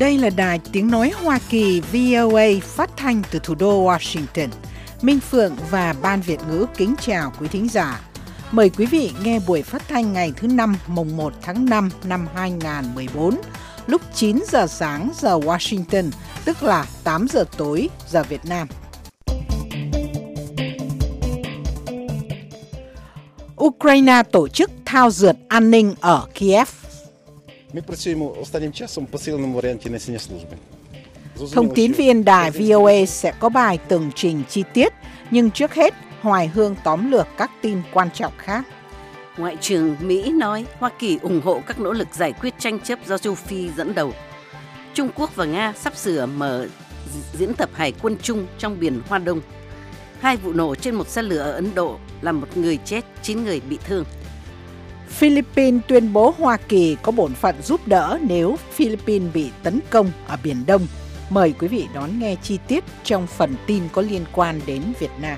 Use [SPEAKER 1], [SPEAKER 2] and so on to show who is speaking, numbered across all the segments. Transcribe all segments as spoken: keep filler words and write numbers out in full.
[SPEAKER 1] Đây là đài tiếng nói Hoa Kỳ vê o a phát thanh từ thủ đô Washington. Minh Phượng và Ban Việt ngữ kính chào quý thính giả. Mời quý vị nghe buổi phát thanh ngày thứ năm mùng một tháng năm năm hai nghìn không trăm mười bốn lúc chín giờ sáng giờ Washington, tức là tám giờ tối giờ Việt Nam. Ukraine tổ chức thao dượt an ninh ở Kiev. Thông tín viên đài vê o a sẽ có bài tường trình chi tiết, nhưng trước hết, Hoài Hương tóm lược các tin quan trọng khác.
[SPEAKER 2] Ngoại trưởng Mỹ nói Hoa Kỳ ủng hộ các nỗ lực giải quyết tranh chấp do châu Phi dẫn đầu. Trung Quốc và Nga sắp sửa mở diễn tập hải quân chung trong biển Hoa Đông. Hai vụ nổ trên một xe lửa ở Ấn Độ làm một người chết, chín người bị thương.
[SPEAKER 1] Philippines tuyên bố Hoa Kỳ có bổn phận giúp đỡ nếu Philippines bị tấn công ở Biển Đông. Mời quý vị đón nghe chi tiết trong phần tin có liên quan đến Việt Nam.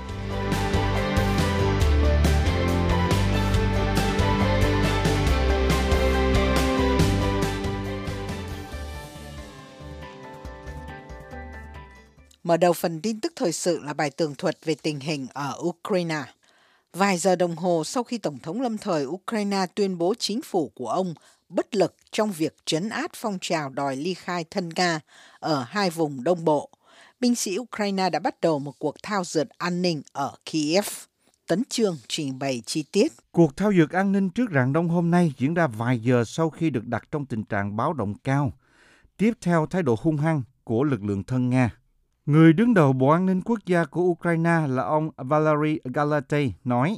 [SPEAKER 1] Mở đầu phần tin tức thời sự là bài tường thuật về tình hình ở Ukraine. Vài giờ đồng hồ sau khi Tổng thống lâm thời Ukraine tuyên bố chính phủ của ông bất lực trong việc trấn áp phong trào đòi ly khai thân Nga ở hai vùng Đông Bộ, binh sĩ Ukraine đã bắt đầu một cuộc thao dượt an ninh ở Kiev. Tấn Chương trình bày chi tiết.
[SPEAKER 3] Cuộc thao dượt an ninh trước rạng đông hôm nay diễn ra vài giờ sau khi được đặt trong tình trạng báo động cao, tiếp theo thái độ hung hăng của lực lượng thân Nga. Người đứng đầu Bộ An ninh Quốc gia của Ukraine là ông Valery Galatey nói: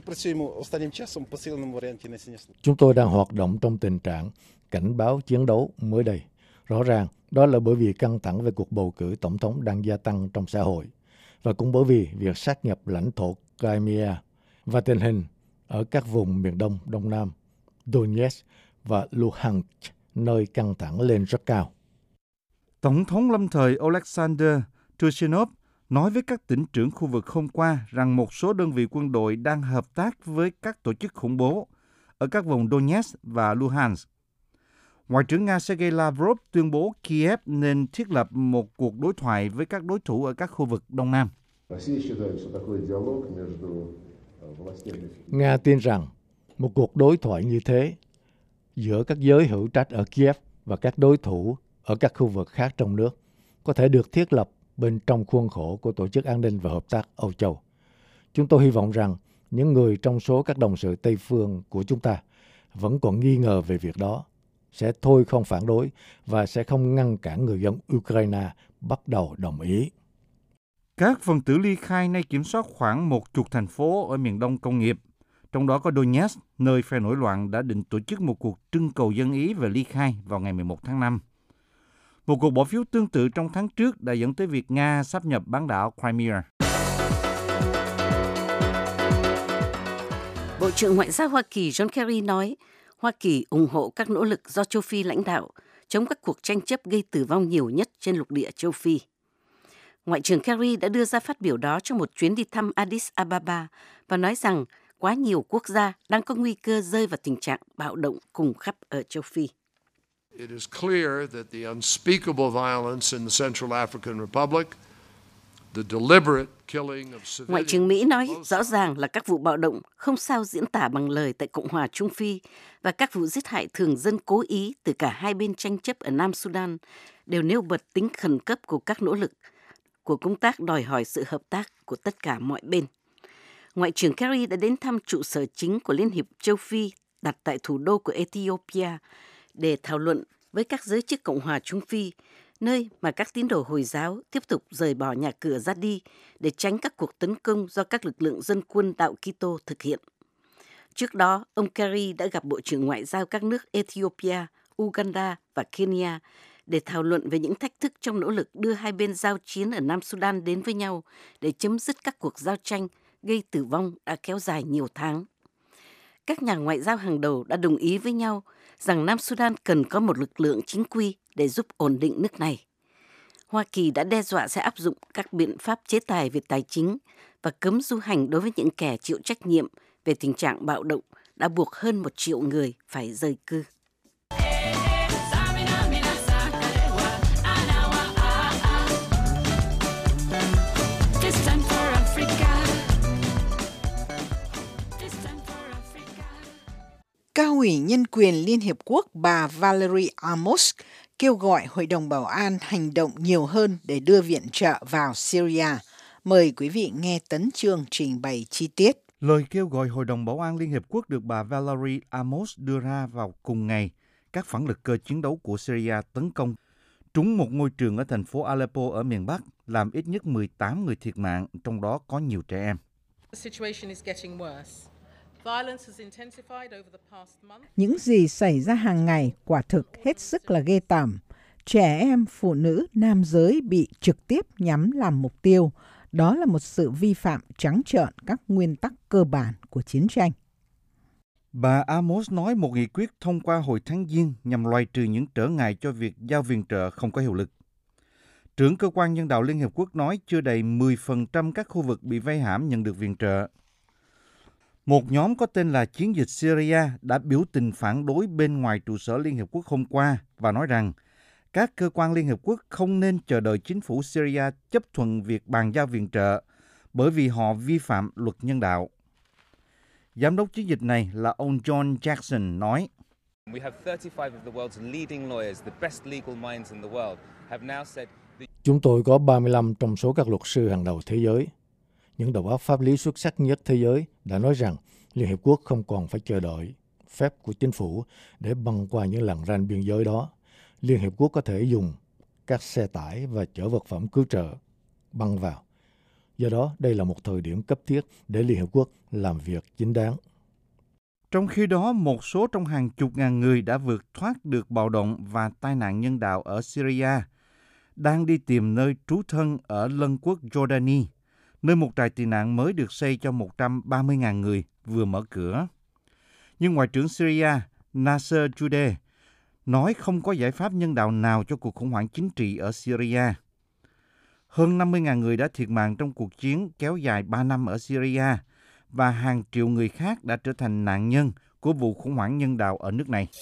[SPEAKER 4] Chúng tôi đang hoạt động trong tình trạng cảnh báo chiến đấu mới đây. Rõ ràng đó là bởi vì căng thẳng về cuộc bầu cử tổng thống đang gia tăng trong xã hội, và cũng bởi vì việc sát nhập lãnh thổ Crimea và tình hình ở các vùng miền Đông, Đông Nam, Donetsk và Luhansk, nơi căng thẳng lên rất cao.
[SPEAKER 3] Tổng thống lâm thời Alexander Turchinov nói với các tỉnh trưởng khu vực hôm qua rằng một số đơn vị quân đội đang hợp tác với các tổ chức khủng bố ở các vùng Donetsk và Luhansk. Ngoại trưởng Nga Sergei Lavrov tuyên bố Kiev nên thiết lập một cuộc đối thoại với các đối thủ ở các khu vực Đông Nam.
[SPEAKER 4] Nga tin rằng một cuộc đối thoại như thế giữa các giới hữu trách ở Kiev và các đối thủ ở các khu vực khác trong nước có thể được thiết lập bên trong khuôn khổ của Tổ chức An ninh và Hợp tác Âu Châu. Chúng tôi hy vọng rằng những người trong số các đồng sự Tây phương của chúng ta vẫn còn nghi ngờ về việc đó sẽ thôi không phản đối và sẽ không ngăn cản người dân Ukraine bắt đầu đồng ý.
[SPEAKER 3] Các phần tử ly khai nay kiểm soát khoảng một chục thành phố ở miền đông công nghiệp, trong đó có Donetsk, nơi phe nổi loạn đã định tổ chức một cuộc trưng cầu dân ý về ly khai vào ngày mười một tháng năm. Một cuộc bỏ phiếu tương tự trong tháng trước đã dẫn tới việc Nga sáp nhập bán đảo Crimea.
[SPEAKER 2] Bộ trưởng Ngoại giao Hoa Kỳ John Kerry nói Hoa Kỳ ủng hộ các nỗ lực do châu Phi lãnh đạo chống các cuộc tranh chấp gây tử vong nhiều nhất trên lục địa châu Phi. Ngoại trưởng Kerry đã đưa ra phát biểu đó trong một chuyến đi thăm Addis Ababa và nói rằng quá nhiều quốc gia đang có nguy cơ rơi vào tình trạng bạo động cùng khắp ở châu Phi.
[SPEAKER 5] It is clear that the unspeakable violence in the Central African Republic, the deliberate killing of civilians.
[SPEAKER 2] Ngoại trưởng Mỹ nói rõ ràng là các vụ bạo động không sao diễn tả bằng lời tại Cộng hòa Trung Phi và các vụ giết hại thường dân cố ý từ cả hai bên tranh chấp ở Nam Sudan đều nêu bật tính khẩn cấp của các nỗ lực của công tác đòi hỏi sự hợp tác của tất cả mọi bên. Ngoại trưởng Kerry đã đến thăm trụ sở chính của Liên hiệp châu Phi đặt tại thủ đô của Ethiopia để thảo luận với các giới chức Cộng hòa Trung Phi, nơi mà các tín đồ Hồi giáo tiếp tục rời bỏ nhà cửa ra đi để tránh các cuộc tấn công do các lực lượng dân quân đạo Kitô thực hiện. Trước đó, ông Kerry đã gặp Bộ trưởng Ngoại giao các nước Ethiopia, Uganda và Kenya để thảo luận về những thách thức trong nỗ lực đưa hai bên giao chiến ở Nam Sudan đến với nhau để chấm dứt các cuộc giao tranh gây tử vong đã kéo dài nhiều tháng. Các nhà ngoại giao hàng đầu đã đồng ý với nhau rằng Nam Sudan cần có một lực lượng chính quy để giúp ổn định nước này. Hoa Kỳ đã đe dọa sẽ áp dụng các biện pháp chế tài về tài chính và cấm du hành đối với những kẻ chịu trách nhiệm về tình trạng bạo động đã buộc hơn một triệu người phải rời cư.
[SPEAKER 1] Cao ủy Nhân quyền Liên Hiệp Quốc bà Valerie Amos kêu gọi Hội đồng Bảo an hành động nhiều hơn để đưa viện trợ vào Syria. Mời quý vị nghe Tấn Chương trình bày chi tiết.
[SPEAKER 3] Lời kêu gọi Hội đồng Bảo an Liên Hiệp Quốc được bà Valerie Amos đưa ra vào cùng ngày. Các phản lực cơ chiến đấu của Syria tấn công trúng một ngôi trường ở thành phố Aleppo ở miền Bắc, làm ít nhất mười tám người thiệt mạng, trong đó có nhiều trẻ em.
[SPEAKER 1] Những gì xảy ra hàng ngày quả thực hết sức là ghê tởm. Trẻ em, phụ nữ, nam giới bị trực tiếp nhắm làm mục tiêu. Đó là một sự vi phạm trắng trợn các nguyên tắc cơ bản của chiến tranh.
[SPEAKER 3] Bà Amos nói một nghị quyết thông qua hồi tháng Giêng nhằm loại trừ những trở ngại cho việc giao viện trợ không có hiệu lực. Trưởng cơ quan nhân đạo Liên Hiệp Quốc nói chưa đầy mười phần trăm các khu vực bị vây hãm nhận được viện trợ. Một nhóm có tên là Chiến dịch Syria đã biểu tình phản đối bên ngoài trụ sở Liên Hiệp Quốc hôm qua và nói rằng các cơ quan Liên Hiệp Quốc không nên chờ đợi chính phủ Syria chấp thuận việc bàn giao viện trợ bởi vì họ vi phạm luật nhân đạo. Giám đốc chiến dịch này là ông John Jackson nói,
[SPEAKER 4] chúng tôi có ba mươi lăm trong số các luật sư hàng đầu thế giới. Những đầu óc pháp lý xuất sắc nhất thế giới đã nói rằng Liên Hiệp Quốc không còn phải chờ đợi phép của chính phủ để băng qua những lằn ranh biên giới đó. Liên Hiệp Quốc có thể dùng các xe tải và chở vật phẩm cứu trợ băng vào. Do đó, đây là một thời điểm cấp thiết để Liên Hiệp Quốc làm việc chính đáng.
[SPEAKER 3] Trong khi đó, một số trong hàng chục ngàn người đã vượt thoát được bạo động và tai nạn nhân đạo ở Syria, đang đi tìm nơi trú thân ở lân quốc Jordani, nơi một trại tị nạn mới được xây cho một trăm ba mươi nghìn người vừa mở cửa. Nhưng Ngoại trưởng Syria Nasser Judeh nói không có giải pháp nhân đạo nào cho cuộc khủng hoảng chính trị ở Syria. Hơn năm mươi nghìn người đã thiệt mạng trong cuộc chiến kéo dài ba năm ở Syria và hàng triệu người khác đã trở thành nạn nhân của vụ khủng hoảng nhân đạo ở nước này.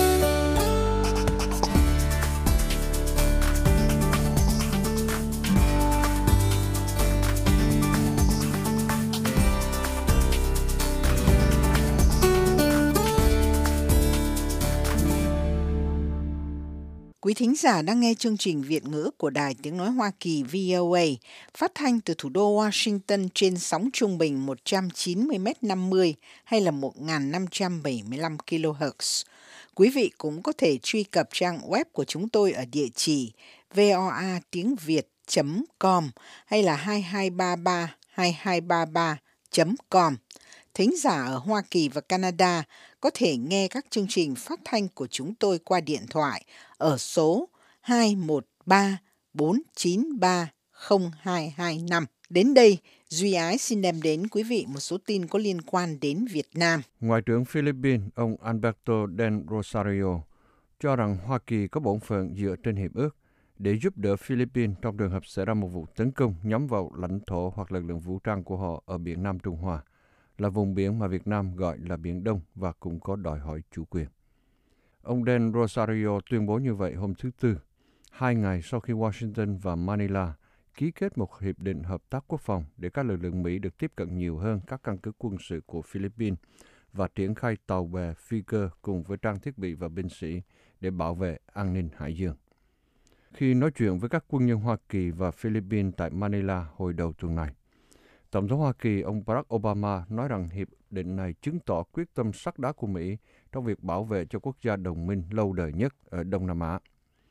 [SPEAKER 1] Quý thính giả đang nghe chương trình Việt ngữ của Đài Tiếng Nói Hoa Kỳ vê o a, phát thanh từ thủ đô Washington trên sóng trung bình một trăm chín mươi mét năm mươi hay là một nghìn năm trăm bảy mươi lăm ki lô héc. Quý vị cũng có thể truy cập trang web của chúng tôi ở địa chỉ voa tiếng việt chấm com hay là hai hai ba ba hai hai ba ba chấm com. Thính giả ở Hoa Kỳ và Canada có thể nghe các chương trình phát thanh của chúng tôi qua điện thoại ở số hai một ba bốn chín ba không hai hai năm. Đến đây, Duy Ái xin đem đến quý vị một số tin có liên quan đến Việt Nam.
[SPEAKER 6] Ngoại trưởng Philippines, ông Alberto Del Rosario, cho rằng Hoa Kỳ có bổn phận dựa trên hiệp ước để giúp đỡ Philippines trong trường hợp xảy ra một vụ tấn công nhắm vào lãnh thổ hoặc lực lượng vũ trang của họ ở biển Nam Trung Hoa, là vùng biển mà Việt Nam gọi là Biển Đông và cũng có đòi hỏi chủ quyền. Ông Del Rosario tuyên bố như vậy hôm thứ Tư, hai ngày sau khi Washington và Manila ký kết một hiệp định hợp tác quốc phòng để các lực lượng Mỹ được tiếp cận nhiều hơn các căn cứ quân sự của Philippines và triển khai tàu bè phi cơ cùng với trang thiết bị và binh sĩ để bảo vệ an ninh hải dương. Khi nói chuyện với các quân nhân Hoa Kỳ và Philippines tại Manila hồi đầu tuần này, Tổng thống Hoa Kỳ ông Barack Obama nói rằng hiệp định này chứng tỏ quyết tâm sắt đá của Mỹ trong việc bảo vệ cho quốc gia đồng minh lâu đời nhất ở Đông Nam Á.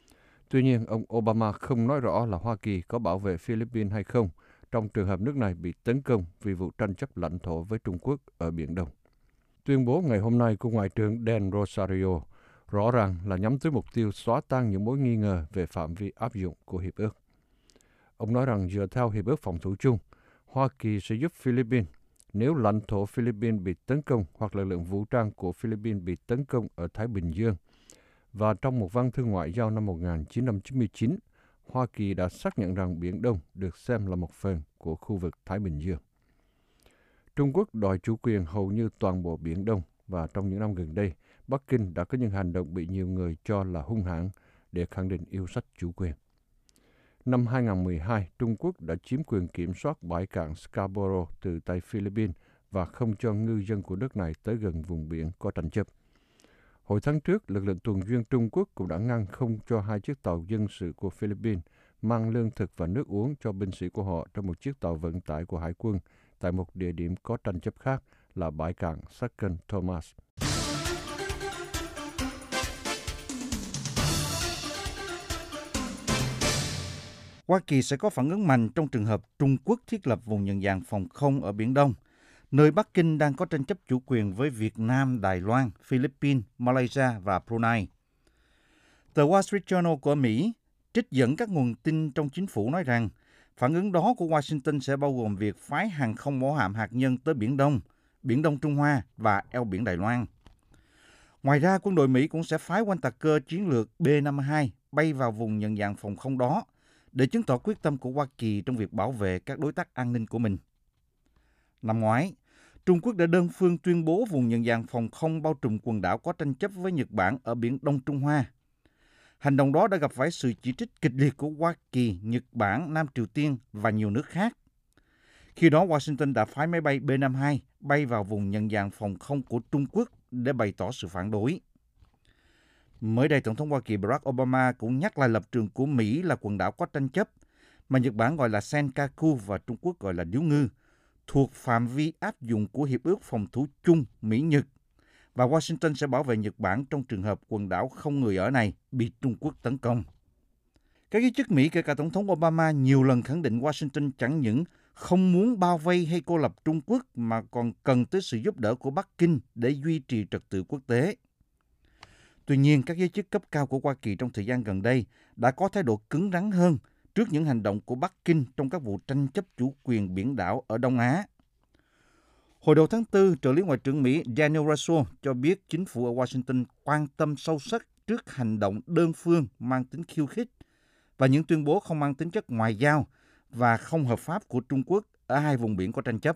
[SPEAKER 6] Tuy nhiên, ông Obama không nói rõ là Hoa Kỳ có bảo vệ Philippines hay không trong trường hợp nước này bị tấn công vì vụ tranh chấp lãnh thổ với Trung Quốc ở Biển Đông. Tuyên bố ngày hôm nay của Ngoại trưởng Del Rosario rõ ràng là nhắm tới mục tiêu xóa tan những mối nghi ngờ về phạm vi áp dụng của hiệp ước. Ông nói rằng dựa theo hiệp ước phòng thủ chung, Hoa Kỳ sẽ giúp Philippines nếu lãnh thổ Philippines bị tấn công hoặc lực lượng vũ trang của Philippines bị tấn công ở Thái Bình Dương. Và trong một văn thư ngoại giao năm một nghìn chín trăm chín mươi chín, Hoa Kỳ đã xác nhận rằng Biển Đông được xem là một phần của khu vực Thái Bình Dương. Trung Quốc đòi chủ quyền hầu như toàn bộ Biển Đông và trong những năm gần đây, Bắc Kinh đã có những hành động bị nhiều người cho là hung hãn để khẳng định yêu sách chủ quyền. Năm hai không một hai, Trung Quốc đã chiếm quyền kiểm soát bãi cạn Scarborough từ tay Philippines và không cho ngư dân của nước này tới gần vùng biển có tranh chấp. Hồi tháng trước, lực lượng tuần duyên Trung Quốc cũng đã ngăn không cho hai chiếc tàu dân sự của Philippines mang lương thực và nước uống cho binh sĩ của họ trong một chiếc tàu vận tải của hải quân tại một địa điểm có tranh chấp khác là bãi cảng Second Thomas.
[SPEAKER 3] Hoa Kỳ sẽ có phản ứng mạnh trong trường hợp Trung Quốc thiết lập vùng nhận dạng phòng không ở Biển Đông, nơi Bắc Kinh đang có tranh chấp chủ quyền với Việt Nam, Đài Loan, Philippines, Malaysia và Brunei. Tờ Wall Street Journal của Mỹ trích dẫn các nguồn tin trong chính phủ nói rằng phản ứng đó của Washington sẽ bao gồm việc phái hàng không mẫu hạm hạt nhân tới Biển Đông, Biển Đông Trung Hoa và eo biển Đài Loan. Ngoài ra, quân đội Mỹ cũng sẽ phái oanh tạc cơ chiến lược B năm mươi hai bay vào vùng nhận dạng phòng không đó để chứng tỏ quyết tâm của Hoa Kỳ trong việc bảo vệ các đối tác an ninh của mình. Năm ngoái, Trung Quốc đã đơn phương tuyên bố vùng nhận dạng phòng không bao trùm quần đảo có tranh chấp với Nhật Bản ở Biển Đông Trung Hoa. Hành động đó đã gặp phải sự chỉ trích kịch liệt của Hoa Kỳ, Nhật Bản, Nam Triều Tiên và nhiều nước khác. Khi đó, Washington đã phái máy bay B năm mươi hai bay vào vùng nhận dạng phòng không của Trung Quốc để bày tỏ sự phản đối. Mới đây, Tổng thống Hoa Kỳ Barack Obama cũng nhắc lại lập trường của Mỹ là quần đảo có tranh chấp, mà Nhật Bản gọi là Senkaku và Trung Quốc gọi là Điếu Ngư, thuộc phạm vi áp dụng của Hiệp ước Phòng thủ chung Mỹ-Nhật, và Washington sẽ bảo vệ Nhật Bản trong trường hợp quần đảo không người ở này bị Trung Quốc tấn công. Các giới chức Mỹ, kể cả Tổng thống Obama, nhiều lần khẳng định Washington chẳng những không muốn bao vây hay cô lập Trung Quốc mà còn cần tới sự giúp đỡ của Bắc Kinh để duy trì trật tự quốc tế. Tuy nhiên, các giới chức cấp cao của Hoa Kỳ trong thời gian gần đây đã có thái độ cứng rắn hơn trước những hành động của Bắc Kinh trong các vụ tranh chấp chủ quyền biển đảo ở Đông Á. Hồi đầu tháng tư, trợ lý Ngoại trưởng Mỹ Daniel Russell cho biết chính phủ ở Washington quan tâm sâu sắc trước hành động đơn phương mang tính khiêu khích và những tuyên bố không mang tính chất ngoại giao và không hợp pháp của Trung Quốc ở hai vùng biển có tranh chấp.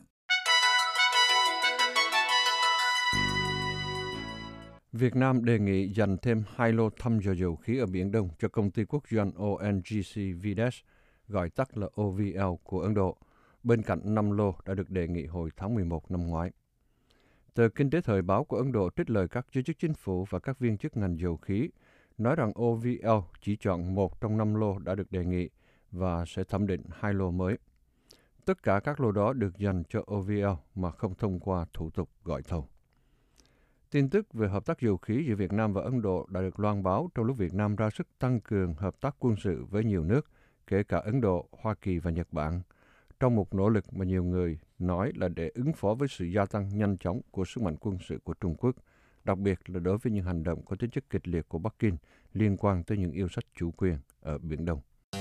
[SPEAKER 6] Việt Nam đề nghị dành thêm hai lô thăm dò dầu khí ở Biển Đông cho công ty quốc doanh O N G C Videsh, gọi tắt là O V L của Ấn Độ, bên cạnh năm lô đã được đề nghị hồi tháng mười một năm ngoái. Tờ Kinh tế Thời báo của Ấn Độ trích lời các giới chức chính phủ và các viên chức ngành dầu khí, nói rằng O V L chỉ chọn một trong năm lô đã được đề nghị và sẽ thẩm định hai lô mới. Tất cả các lô đó được dành cho O V L mà không thông qua thủ tục gọi thầu. Tin tức về hợp tác dầu khí giữa Việt Nam và Ấn Độ đã được loan báo trong lúc Việt Nam ra sức tăng cường hợp tác quân sự với nhiều nước, kể cả Ấn Độ, Hoa Kỳ và Nhật Bản, trong một nỗ lực mà nhiều người nói là để ứng phó với sự gia tăng nhanh chóng của sức mạnh quân sự của Trung Quốc, đặc biệt là đối với những hành động có tính chất kịch liệt của Bắc Kinh liên quan tới những yêu sách chủ quyền ở Biển Đông.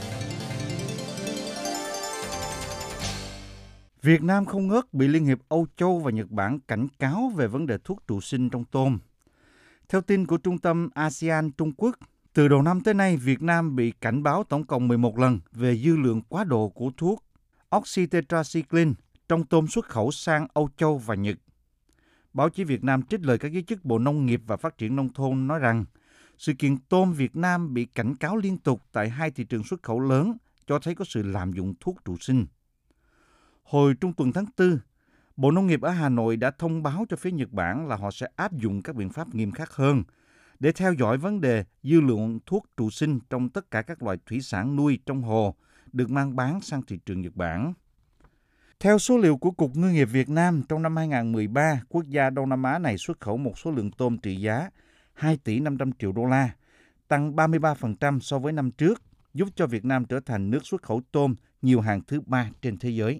[SPEAKER 3] Việt Nam không ngớt bị Liên hiệp Âu Châu và Nhật Bản cảnh cáo về vấn đề thuốc trụ sinh trong tôm. Theo tin của Trung tâm a sê an Trung Quốc, từ đầu năm tới nay, Việt Nam bị cảnh báo tổng cộng mười một lần về dư lượng quá độ của thuốc oxytetracycline trong tôm xuất khẩu sang Âu Châu và Nhật. Báo chí Việt Nam trích lời các giới chức Bộ Nông nghiệp và Phát triển Nông thôn nói rằng sự kiện tôm Việt Nam bị cảnh cáo liên tục tại hai thị trường xuất khẩu lớn cho thấy có sự lạm dụng thuốc trụ sinh. Hồi trung tuần tháng tư, Bộ Nông nghiệp ở Hà Nội đã thông báo cho phía Nhật Bản là họ sẽ áp dụng các biện pháp nghiêm khắc hơn để theo dõi vấn đề dư lượng thuốc trụ sinh trong tất cả các loại thủy sản nuôi trong hồ được mang bán sang thị trường Nhật Bản. Theo số liệu của Cục Ngư nghiệp Việt Nam, trong năm hai không một ba, quốc gia Đông Nam Á này xuất khẩu một số lượng tôm trị giá hai tỷ năm trăm triệu đô la, tăng ba mươi ba phần trăm so với năm trước, giúp cho Việt Nam trở thành nước xuất khẩu tôm nhiều hàng thứ ba trên thế giới.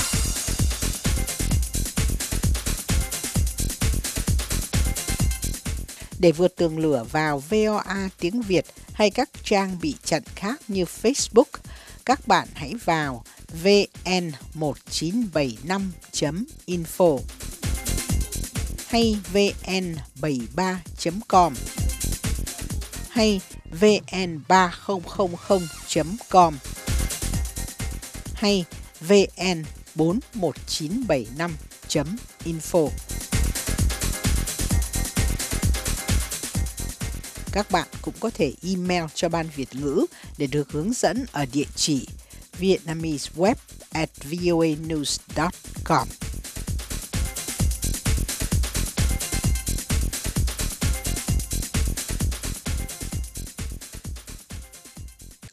[SPEAKER 1] Để vượt tường lửa vào vê o a tiếng Việt hay các trang bị chặn khác như Facebook, các bạn hãy vào vê en một chín bảy năm chấm info hay vê en bảy ba chấm com hay vê en ba không không không chấm com hay vê en bốn một chín bảy năm chấm info. Các bạn cũng có thể email cho Ban Việt ngữ để được hướng dẫn ở địa chỉ vietnameseweb at voanews dot com.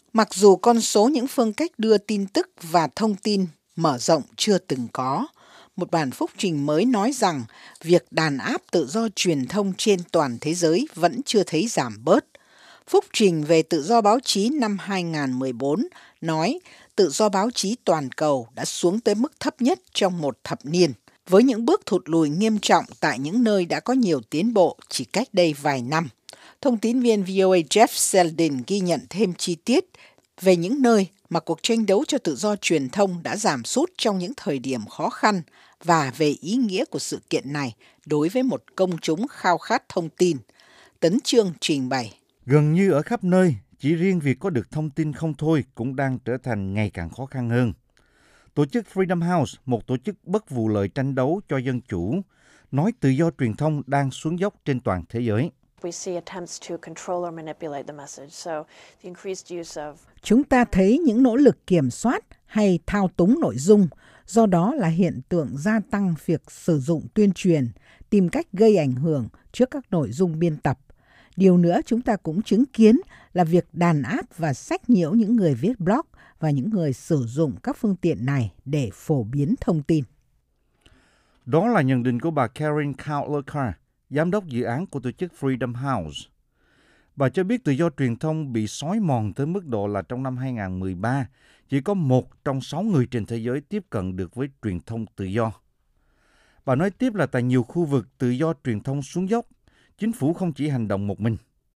[SPEAKER 1] Mặc dù con số những phương cách đưa tin tức và thông tin mở rộng chưa từng có, một bản phúc trình mới nói rằng việc đàn áp tự do truyền thông trên toàn thế giới vẫn chưa thấy giảm bớt. Phúc trình về tự do báo chí năm hai không một bốn nói tự do báo chí toàn cầu đã xuống tới mức thấp nhất trong một thập niên, với những bước thụt lùi nghiêm trọng tại những nơi đã có nhiều tiến bộ chỉ cách đây vài năm. Thông tín viên vê o a Jeff Seldin ghi nhận thêm chi tiết về những nơi mà cuộc tranh đấu cho tự do truyền thông đã giảm sút trong những thời điểm khó khăn và về ý nghĩa của sự kiện này đối với một công chúng khao khát thông tin. Tấn Chương trình bày.
[SPEAKER 3] Gần như ở khắp nơi, chỉ riêng việc có được thông tin không thôi cũng đang trở thành ngày càng khó khăn hơn. Tổ chức Freedom House, một tổ chức bất vụ lợi tranh đấu cho dân chủ, nói tự do truyền thông đang xuống dốc trên toàn thế giới.
[SPEAKER 1] Chúng ta thấy những nỗ lực kiểm soát hay thao túng nội dung, do đó là hiện tượng gia tăng việc sử dụng tuyên truyền, tìm cách gây ảnh hưởng trước các nội dung biên tập. Điều nữa chúng ta cũng chứng kiến là việc đàn áp và sách nhiễu những người viết blog và những người sử dụng các phương tiện này để phổ biến thông tin.
[SPEAKER 3] Đó là nhận định của bà Karen Cowler-Carr, giám đốc dự án của tổ chức Freedom House. Bà cho biết tự do truyền thông bị xói mòn tới mức độ là trong năm hai không một ba, chỉ có một trong sáu người trên thế giới tiếp cận được với truyền thông tự do. Bà nói tiếp là tại nhiều khu vực tự do truyền thông xuống dốc, chính phủ không chỉ hành động một mình.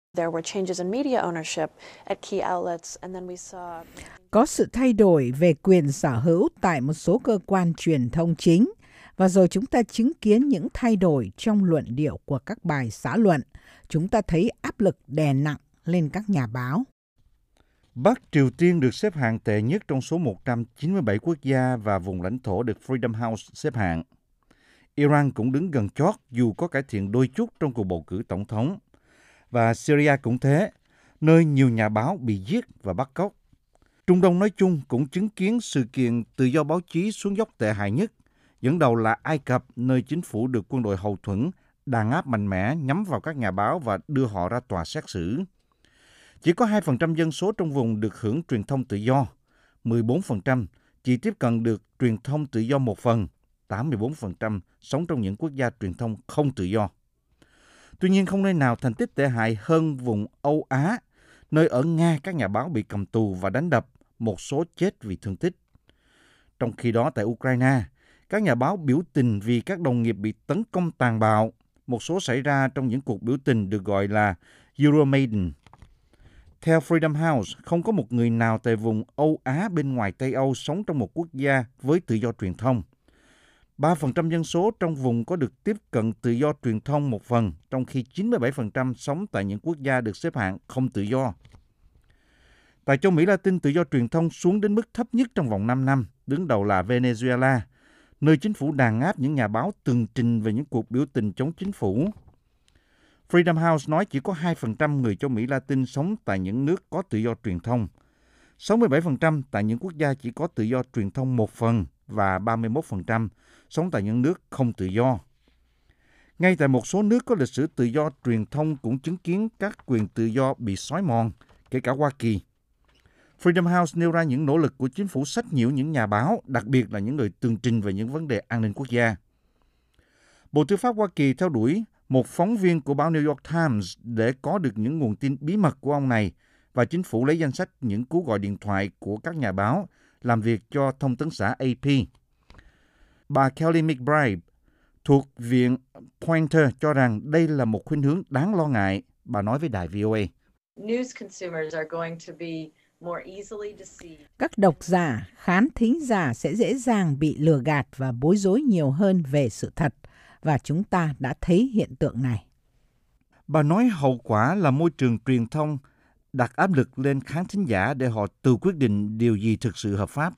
[SPEAKER 1] Có sự thay đổi về quyền sở hữu tại một số cơ quan truyền thông chính, và rồi chúng ta chứng kiến những thay đổi trong luận điệu của các bài xã luận. Chúng ta thấy áp lực đè nặng lên các nhà báo.
[SPEAKER 3] Bắc Triều Tiên được xếp hạng tệ nhất trong số một trăm chín mươi bảy quốc gia và vùng lãnh thổ được Freedom House xếp hạng. Iran cũng đứng gần chót dù có cải thiện đôi chút trong cuộc bầu cử tổng thống. Và Syria cũng thế, nơi nhiều nhà báo bị giết và bắt cóc. Trung Đông nói chung cũng chứng kiến sự kiện tự do báo chí xuống dốc tệ hại nhất. Dẫn đầu là Ai Cập, nơi chính phủ được quân đội hậu thuẫn đàn áp mạnh mẽ nhắm vào các nhà báo và đưa họ ra tòa xét xử. Chỉ có hai phần trăm dân số trong vùng được hưởng truyền thông tự do, mười bốn phần trăm chỉ tiếp cận được truyền thông tự do một phần, tám mươi bốn phần trăm sống trong những quốc gia truyền thông không tự do. Tuy nhiên không nơi nào thành tích tệ hại hơn vùng Âu Á, nơi ở Nga các nhà báo bị cầm tù và đánh đập, một số chết vì thương tích. Trong khi đó tại Ukraine, các nhà báo biểu tình vì các đồng nghiệp bị tấn công tàn bạo. Một số xảy ra trong những cuộc biểu tình được gọi là Euromaidan. Theo Freedom House, không có một người nào tại vùng Âu Á bên ngoài Tây Âu sống trong một quốc gia với tự do truyền thông. ba phần trăm dân số trong vùng có được tiếp cận tự do truyền thông một phần, trong khi chín mươi bảy phần trăm sống tại những quốc gia được xếp hạng không tự do. Tại châu Mỹ Latin, tự do truyền thông xuống đến mức thấp nhất trong vòng năm năm, đứng đầu là Venezuela, nơi chính phủ đàn áp những nhà báo tường trình về những cuộc biểu tình chống chính phủ. Freedom House nói chỉ có hai phần trăm người châu Mỹ Latin sống tại những nước có tự do truyền thông, sáu mươi bảy phần trăm tại những quốc gia chỉ có tự do truyền thông một phần và ba mươi mốt phần trăm sống tại những nước không tự do. Ngay tại một số nước có lịch sử tự do truyền thông cũng chứng kiến các quyền tự do bị xói mòn, kể cả Hoa Kỳ. Freedom House nêu ra những nỗ lực của chính phủ sách nhiễu những nhà báo, đặc biệt là những người tường trình về những vấn đề an ninh quốc gia. Bộ Tư pháp Hoa Kỳ theo đuổi một phóng viên của báo New York Times để có được những nguồn tin bí mật của ông này, và chính phủ lấy danh sách những cú gọi điện thoại của các nhà báo làm việc cho thông tấn xã A P. Bà Kelly McBride thuộc Viện Poynter cho rằng đây là một khuynh hướng đáng lo ngại. Bà nói với đài vê o a.
[SPEAKER 1] Các độc giả, khán thính giả sẽ dễ dàng bị lừa gạt và bối rối nhiều hơn về sự thật, và chúng ta đã thấy hiện tượng này.
[SPEAKER 3] Bà nói hậu quả là môi trường truyền thông đặt áp lực lên khán thính giả để họ tự quyết định điều gì thực sự hợp pháp.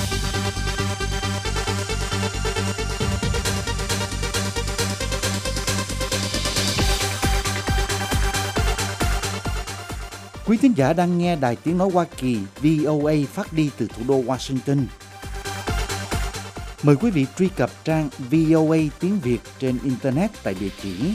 [SPEAKER 3] Quý thính giả đang nghe Đài Tiếng Nói Hoa Kỳ vê o a phát đi từ thủ đô Washington. Mời quý vị truy cập trang vê o a tiếng Việt trên Internet tại địa chỉ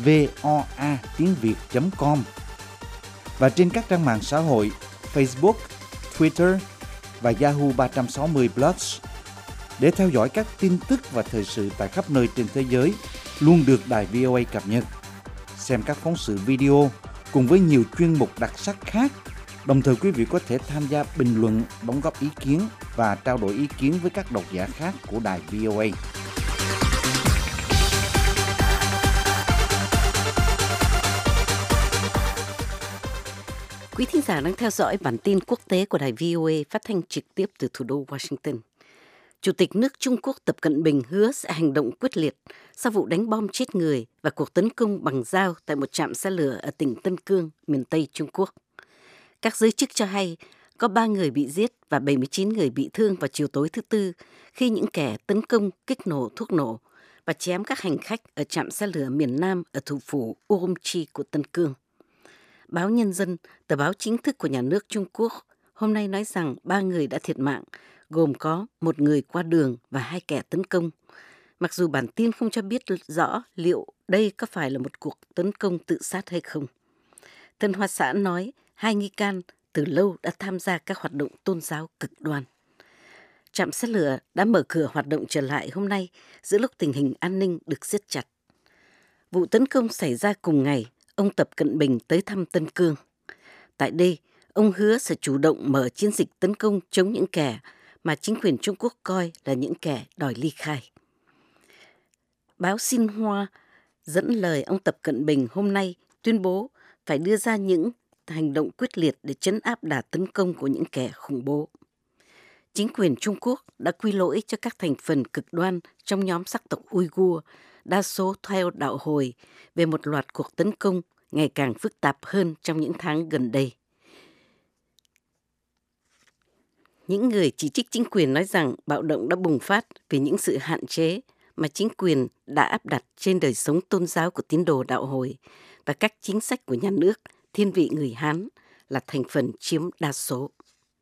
[SPEAKER 3] voa tiếng việt chấm com và trên các trang mạng xã hội Facebook, Twitter và Yahoo ba sáu không Plus. Để theo dõi các tin tức và thời sự tại khắp nơi trên thế giới luôn được đài vê o a cập nhật. Xem các phóng sự video cùng với nhiều chuyên mục đặc sắc khác. Đồng thời quý vị có thể tham gia bình luận, đóng góp ý kiến và trao đổi ý kiến với các độc giả khác của đài vê o a.
[SPEAKER 2] Quý thính giả đang theo dõi bản tin quốc tế của đài vê o a phát thanh trực tiếp từ thủ đô Washington. Chủ tịch nước Trung Quốc Tập Cận Bình hứa sẽ hành động quyết liệt sau vụ đánh bom chết người và cuộc tấn công bằng dao tại một trạm xe lửa ở tỉnh Tân Cương, miền Tây Trung Quốc. Các giới chức cho hay có ba người bị giết và bảy mươi chín người bị thương vào chiều tối thứ Tư khi những kẻ tấn công kích nổ thuốc nổ và chém các hành khách ở trạm xe lửa miền Nam ở thủ phủ Urumqi của Tân Cương. Báo Nhân dân, tờ báo chính thức của nhà nước Trung Quốc, hôm nay nói rằng ba người đã thiệt mạng, gồm có một người qua đường và hai kẻ tấn công. Mặc dù bản tin không cho biết rõ liệu đây có phải là một cuộc tấn công tự sát hay không. Tân Hoa Xã nói hai nghi can từ lâu đã tham gia các hoạt động tôn giáo cực đoan. Trạm xe lửa đã mở cửa hoạt động trở lại hôm nay giữa lúc tình hình an ninh được siết chặt. Vụ tấn công xảy ra cùng ngày, ông Tập Cận Bình tới thăm Tân Cương. Tại đây, ông hứa sẽ chủ động mở chiến dịch tấn công chống những kẻ mà chính quyền Trung Quốc coi là những kẻ đòi ly khai. Báo Xinhua dẫn lời ông Tập Cận Bình hôm nay tuyên bố phải đưa ra những hành động quyết liệt để trấn áp đà tấn công của những kẻ khủng bố. Chính quyền Trung Quốc đã quy lỗi cho các thành phần cực đoan trong nhóm sắc tộc Uyghur, đa số theo đạo Hồi, về một loạt cuộc tấn công ngày càng phức tạp hơn trong những tháng gần đây. Những người chỉ trích chính quyền nói rằng bạo động đã bùng phát vì những sự hạn chế mà chính quyền đã áp đặt trên đời sống tôn giáo của tín đồ đạo Hồi và các chính sách của nhà nước thiên vị người Hán là thành phần chiếm đa số.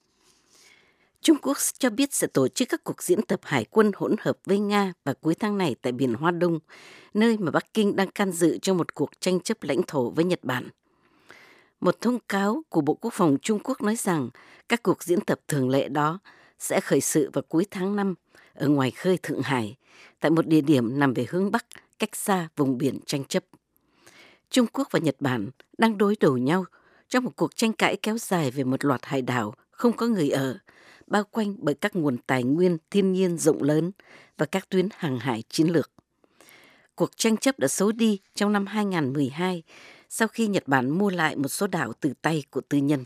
[SPEAKER 2] Trung Quốc cho biết sẽ tổ chức các cuộc diễn tập hải quân hỗn hợp với Nga vào cuối tháng này tại biển Hoa Đông, nơi mà Bắc Kinh đang can dự trong một cuộc tranh chấp lãnh thổ với Nhật Bản. Một thông cáo của Bộ Quốc phòng Trung Quốc nói rằng các cuộc diễn tập thường lệ đó sẽ khởi sự vào cuối tháng năm ở ngoài khơi Thượng Hải, tại một địa điểm nằm về hướng Bắc, cách xa vùng biển tranh chấp. Trung Quốc và Nhật Bản đang đối đầu nhau trong một cuộc tranh cãi kéo dài về một loạt hải đảo không có người ở, bao quanh bởi các nguồn tài nguyên thiên nhiên rộng lớn và các tuyến hàng hải chiến lược. Cuộc tranh chấp đã xấu đi trong năm hai không một hai sau khi Nhật Bản mua lại một số đảo từ tay của tư nhân.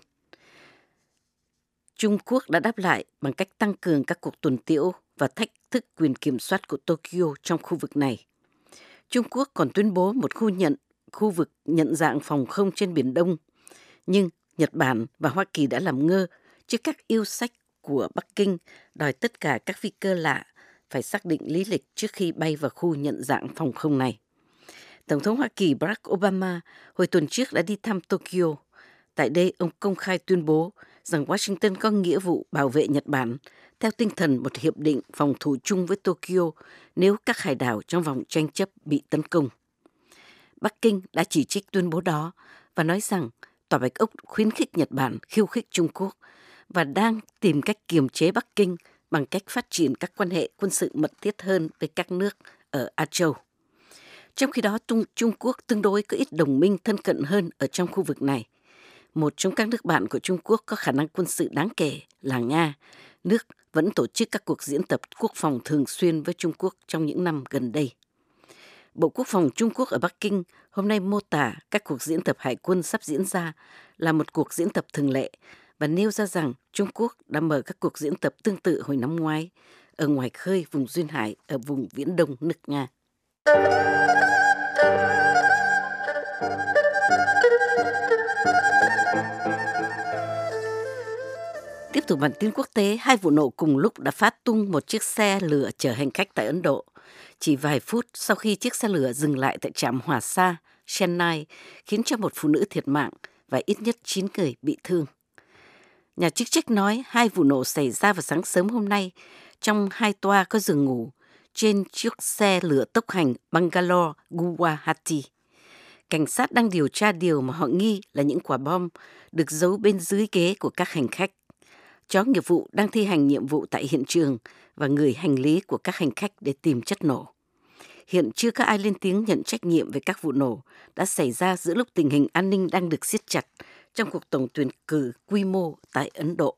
[SPEAKER 2] Trung Quốc đã đáp lại bằng cách tăng cường các cuộc tuần tiễu và thách thức quyền kiểm soát của Tokyo trong khu vực này. Trung Quốc còn tuyên bố một khu nhận khu vực nhận dạng phòng không trên Biển Đông, nhưng Nhật Bản và Hoa Kỳ đã làm ngơ trước các yêu sách của Bắc Kinh đòi tất cả các phi cơ lạ phải xác định lý lịch trước khi bay vào khu nhận dạng phòng không này. Tổng thống Hoa Kỳ Barack Obama hồi tuần trước đã đi thăm Tokyo. Tại đây, ông công khai tuyên bố rằng Washington có nghĩa vụ bảo vệ Nhật Bản theo tinh thần một hiệp định phòng thủ chung với Tokyo nếu các hải đảo trong vòng tranh chấp bị tấn công. Bắc Kinh đã chỉ trích tuyên bố đó và nói rằng Tòa Bạch Ốc khuyến khích Nhật Bản khiêu khích Trung Quốc và đang tìm cách kiềm chế Bắc Kinh bằng cách phát triển các quan hệ quân sự mật thiết hơn với các nước ở Á Châu. Trong khi đó, Trung, Trung Quốc tương đối có ít đồng minh thân cận hơn ở trong khu vực này. Một trong các nước bạn của Trung Quốc có khả năng quân sự đáng kể là Nga. Nước vẫn tổ chức các cuộc diễn tập quốc phòng thường xuyên với Trung Quốc trong những năm gần đây. Bộ Quốc phòng Trung Quốc ở Bắc Kinh hôm nay mô tả các cuộc diễn tập hải quân sắp diễn ra là một cuộc diễn tập thường lệ và nêu ra rằng Trung Quốc đã mở các cuộc diễn tập tương tự hồi năm ngoái ở ngoài khơi vùng duyên hải ở vùng Viễn Đông nước Nga. Tiếp tục bản tin quốc tế, hai vụ nổ cùng lúc đã phát tung một chiếc xe lửa chở hành khách tại Ấn Độ. Chỉ vài phút sau khi chiếc xe lửa dừng lại tại trạm Hỏa Sa, Chennai, khiến cho một phụ nữ thiệt mạng và ít nhất chín người bị thương. Nhà chức trách nói hai vụ nổ xảy ra vào sáng sớm hôm nay trong hai toa có giường ngủ trên chiếc xe lửa tốc hành Bangalore-Guwahati. Cảnh sát đang điều tra điều mà họ nghi là những quả bom được giấu bên dưới ghế của các hành khách. chó nghiệp vụ đang thi hành nhiệm vụ tại hiện trường và người hành lý của các hành khách để tìm chất nổ. Hiện chưa có ai lên tiếng nhận trách nhiệm về các vụ nổ đã xảy ra giữa lúc tình hình an ninh đang được siết chặt trong cuộc tổng tuyển cử quy mô tại Ấn Độ.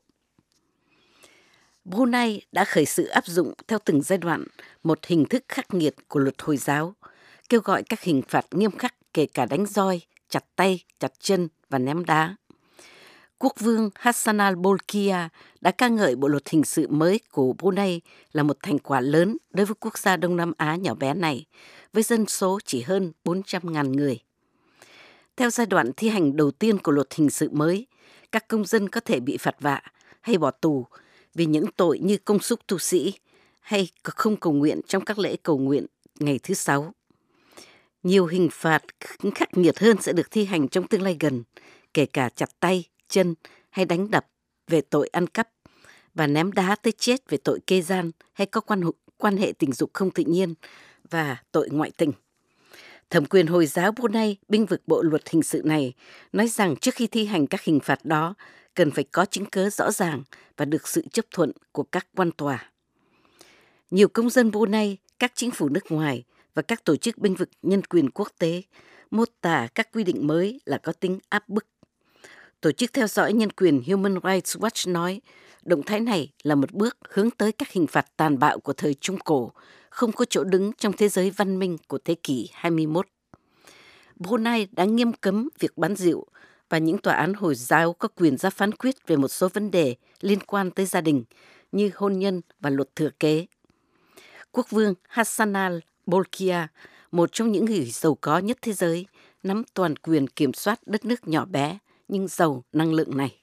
[SPEAKER 2] Brunei đã khởi sự áp dụng theo từng giai đoạn một hình thức khắc nghiệt của luật Hồi giáo, kêu gọi các hình phạt nghiêm khắc kể cả đánh roi, chặt tay, chặt chân và ném đá. Quốc vương Hassan al-Bolkiah đã ca ngợi bộ luật hình sự mới của Brunei là một thành quả lớn đối với quốc gia Đông Nam Á nhỏ bé này, với dân số chỉ hơn bốn trăm nghìn người. Theo giai đoạn thi hành đầu tiên của luật hình sự mới, các công dân có thể bị phạt vạ hay bỏ tù vì những tội như công xúc tu sĩ hay không cầu nguyện trong các lễ cầu nguyện ngày thứ Sáu. Nhiều hình phạt khắc nghiệt hơn sẽ được thi hành trong tương lai gần, kể cả chặt tay, chân hay đánh đập về tội ăn cắp và ném đá tới chết về tội kê gian hay có quan, quan hệ tình dục không tự nhiên và tội ngoại tình. Thẩm quyền Hồi giáo Brunei bênh vực bộ luật hình sự này, nói rằng trước khi thi hành các hình phạt đó cần phải có chứng cớ rõ ràng và được sự chấp thuận của các quan tòa. Nhiều công dân Brunei, các chính phủ nước ngoài và các tổ chức bênh vực nhân quyền quốc tế mô tả các quy định mới là có tính áp bức. Tổ chức theo dõi nhân quyền Human Rights Watch nói động thái này là một bước hướng tới các hình phạt tàn bạo của thời Trung Cổ, không có chỗ đứng trong thế giới văn minh của thế kỷ hai mươi mốt. Brunei đã nghiêm cấm việc bán rượu và những tòa án Hồi giáo có quyền ra phán quyết về một số vấn đề liên quan tới gia đình như hôn nhân và luật thừa kế. Quốc vương Hassan al-Bolkiah, một trong những người giàu có nhất thế giới, nắm toàn quyền kiểm soát đất nước nhỏ bé nhưng giàu năng lượng này.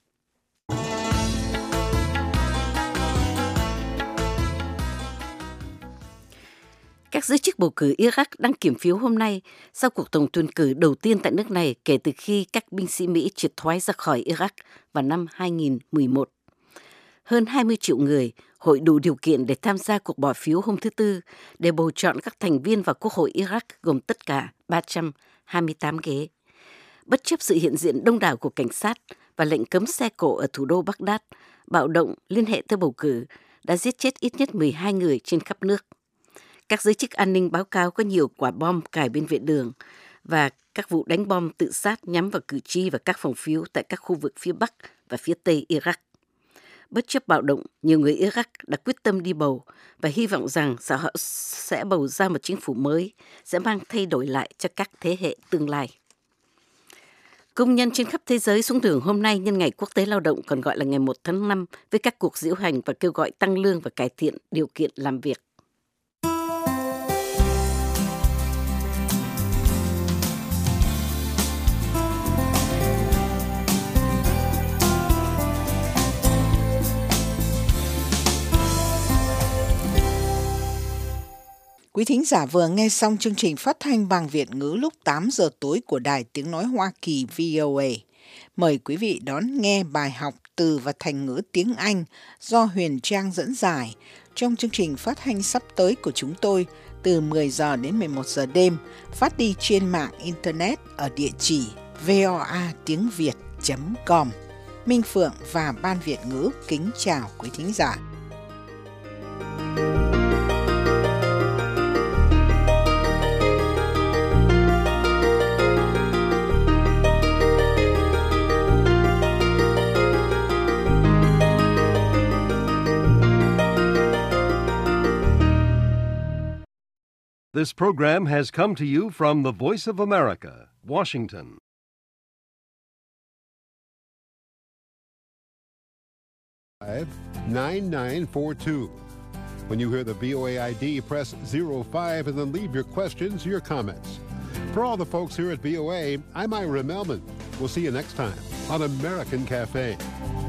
[SPEAKER 2] Các giới chức bầu cử Iraq đang kiểm phiếu hôm nay sau cuộc tổng tuyển cử đầu tiên tại nước này kể từ khi các binh sĩ Mỹ triệt thoái ra khỏi Iraq vào năm hai nghìn mười một. Hơn hai mươi triệu người hội đủ điều kiện để tham gia cuộc bỏ phiếu hôm thứ Tư để bầu chọn các thành viên vào Quốc hội Iraq gồm tất cả ba trăm hai mươi tám ghế. Bất chấp sự hiện diện đông đảo của cảnh sát và lệnh cấm xe cộ ở thủ đô Baghdad, bạo động liên hệ tới bầu cử đã giết chết ít nhất mười hai người trên khắp nước. Các giới chức an ninh báo cáo có nhiều quả bom cài bên vệ đường và các vụ đánh bom tự sát nhắm vào cử tri và các phòng phiếu tại các khu vực phía Bắc và phía Tây Iraq. Bất chấp bạo động, nhiều người Iraq đã quyết tâm đi bầu và hy vọng rằng họ sẽ bầu ra một chính phủ mới, sẽ mang thay đổi lại cho các thế hệ tương lai. Công nhân trên khắp thế giới xuống đường hôm nay nhân ngày Quốc tế Lao động, còn gọi là ngày một tháng năm, với các cuộc diễu hành và kêu gọi tăng lương và cải thiện điều kiện làm việc.
[SPEAKER 1] Quý thính giả vừa nghe xong chương trình phát thanh bằng Việt ngữ lúc tám giờ tối của Đài Tiếng Nói Hoa Kỳ vê o a. Mời quý vị đón nghe bài học từ và thành ngữ tiếng Anh do Huyền Trang dẫn giải trong chương trình phát thanh sắp tới của chúng tôi từ mười giờ đến mười một giờ đêm, phát đi trên mạng Internet ở địa chỉ voa tiếng việt chấm com. Minh Phượng và Ban Việt ngữ kính chào quý thính giả.
[SPEAKER 7] This program has come to you from the Voice of America, Washington.
[SPEAKER 8] nine nine four two. When you hear the V O A I D, press zero five and then leave your questions, your comments. For all the folks here at V O A, I'm Ira Melman. We'll see you next time on American Cafe.